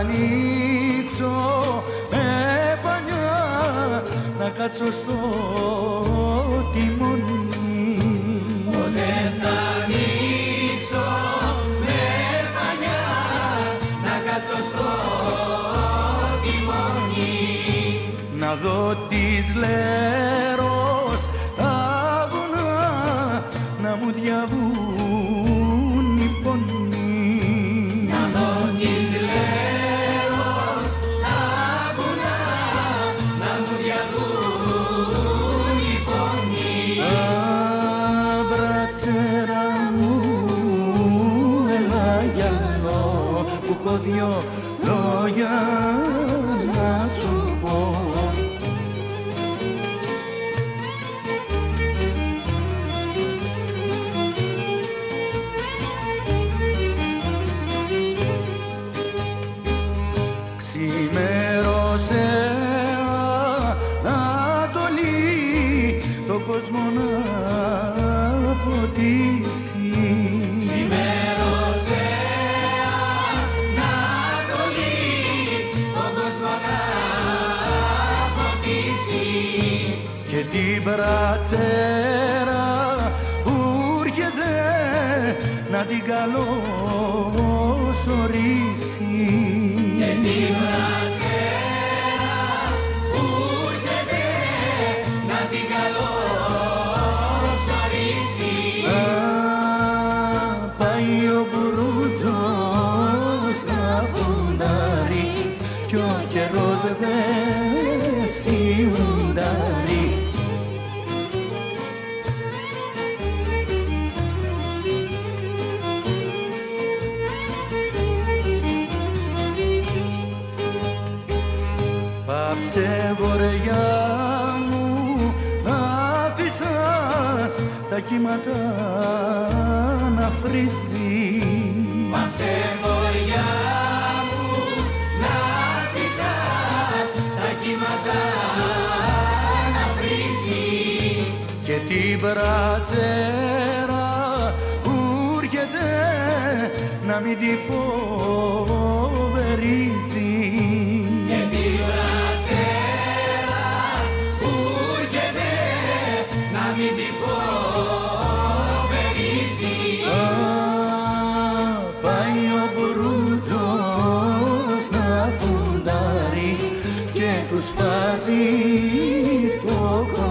ανοίξω με πανιά, να κάτσω στο τιμόνι. Ποτέ θα ανοίξω με πανιά, να κάτσω στο τιμόνι. Να δω της Λέρος τα βουνά, να μου διαβούν οι πόνοι. Να δω της Λέρος τα βουνά, να μου διαβούν οι πόνοι. Μπρατσέρα μου, έλα γυαλό, που έχω δυο λόγια να σου πω. Ξημέρωσε Ανατολή, το κόσμο να φωτίσει. Ξημέρωσε Ανατολή, το κόσμο να φωτίσει. Και την μπρατσέρα που έρχεται να την καλωσορίσει. Και την μπρατσέρα που έρχεται να την καλωσορίσει. Πάει ο μπουρούτσος να φουντάρει κι ο καιρός δεν σιουντάρει. Πάψε βορειά μου να αφήσας τα κύματα να φρίζει. Πάψε βορειά μου να αφήσας τα κύματα να βρίζεις. Και την μπρατσέρα που έρχεται να μην τη φοβερίζει. Και την μπρατσέρα που έρχεται να μην τη φοβερίζει. Πάει ο μπουρούτσος να φουντάρει και του σπάζει το